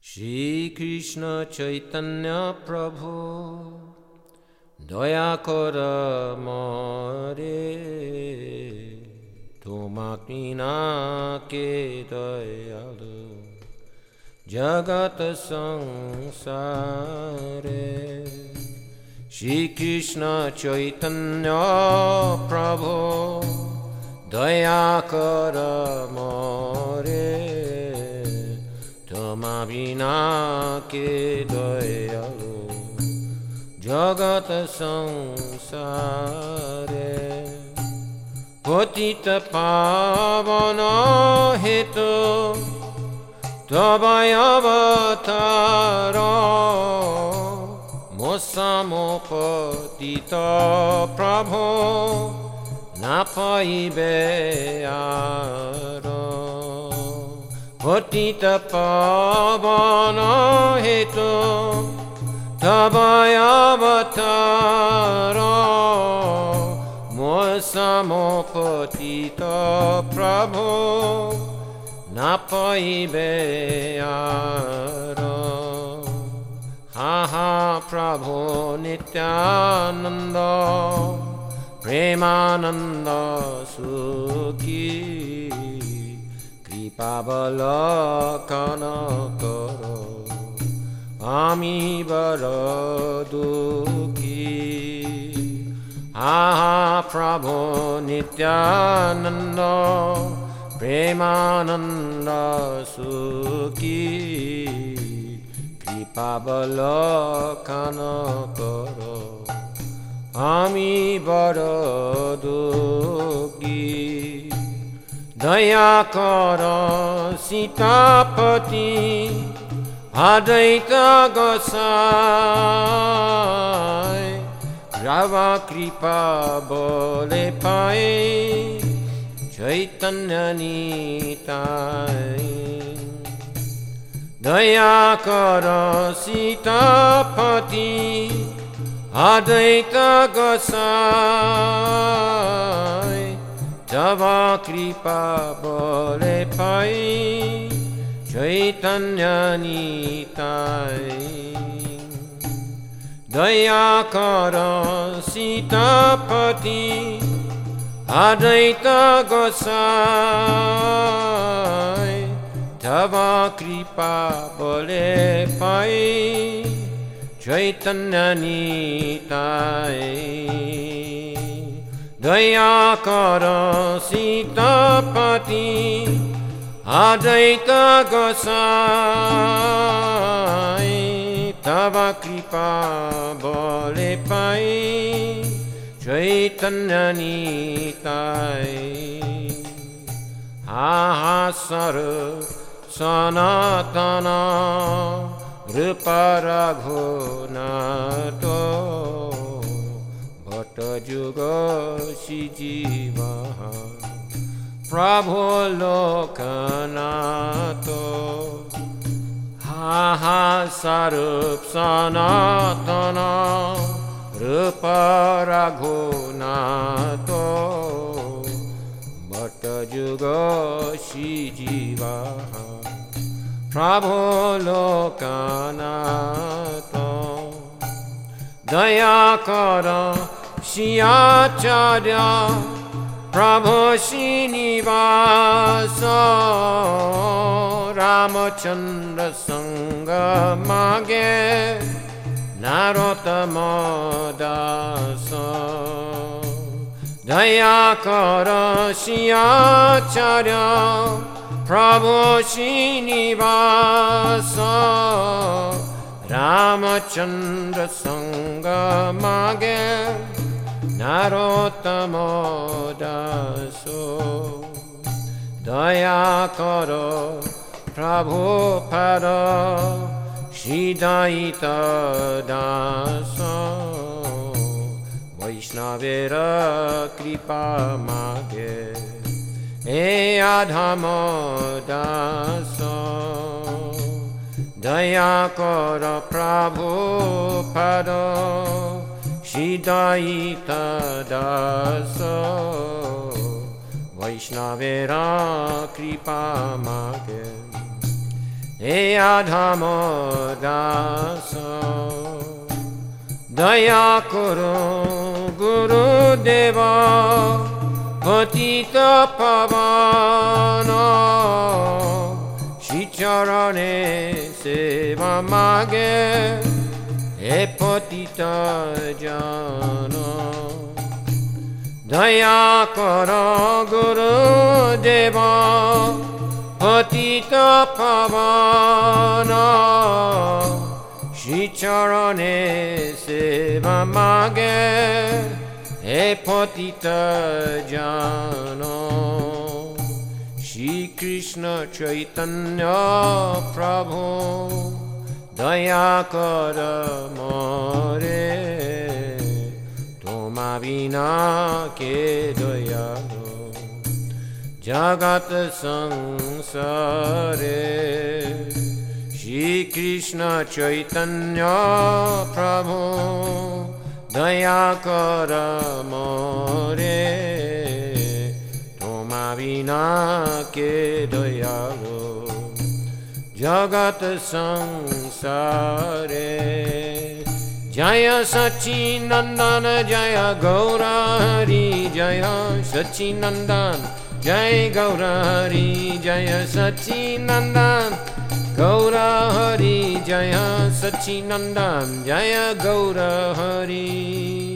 Shri Krishna Chaitanya Prabhu Daya kara mare Tumakina ke dayalu Jagat sansare Shri Krishna Chaitanya Prabhu Daya kara mare Tamabhina ke dayalu Jagat sansare Patita pavana hetu Tavaya avatara Mosamo patita prabho Napaibe aro Patita pavana hetu Tavaya avatara Mosamo patita prabho Napaibe aro Ha ha Prabhu Nityananda Premananda Sukhi Kripa Balakana Karo Ami Bara Dukhi Ha ha Prabhu Nityananda Premananda Sukhi Kripa Balakana Karo Ami Bara Dukhi Daya Kara Sitapati Advaita Gosai Rava Kripa Bole Pai Chaitanya Nitai Daya Kara Sitapati Advaita Gosai Tava Kripa Bole Pai Chaitanya Nitai Daya Kara Sitapati Advaita Gosai Tava Kripa Bole Pai Chaitanya Nitai Daya Kara Sitapati Advaita Gosai Tava Kripa Bole Pai Chaitanya Nitai Ahasara Sanatana Rupa Raghunato Bhatta Juga Shijiva Prabhu Lokanato Sarup Sanatana Rupa Raghunato Bhatta Juga Shijiva Prabhu Lokanato Daya Kara Shiyacharya Prabhu Srinivasa Ramachandra Sangha Mage Narottama Dasa Daya Kara Shiyacharya Prabhu Srinivasa Ramachandra Sangha Mage Narottama Daso Daya Karo Prabhupada Shridaita Dasa Vaishnavera Kripa Mage Adhama Dasa Daya Kara Prabhupada Shridaita Dasa Vaishnavera Kripa Mage हे अधम दास दया करो गुरुदेव पतित पावन श्री चरणे सेवा मागे हे पतित जन दया करो गुरुदेव पतित पावन श्री चरणे सेवा मागे हे पतित जन श्री कृष्ण चैतन्य प्रभु दया कर मोरे तुम बिना के दयालु जगत संसारे श्री कृष्ण चैतन्य प्रभु दया कर मोरे तुम बिना के दयालु जगत संसारे जय सच्चिनंदन जय गौरहरि जय सच्चिनंदन जय गौरहरि जय सच्चिनंदन गौरहरि जय सच्चिनंदन जय गौरहरि।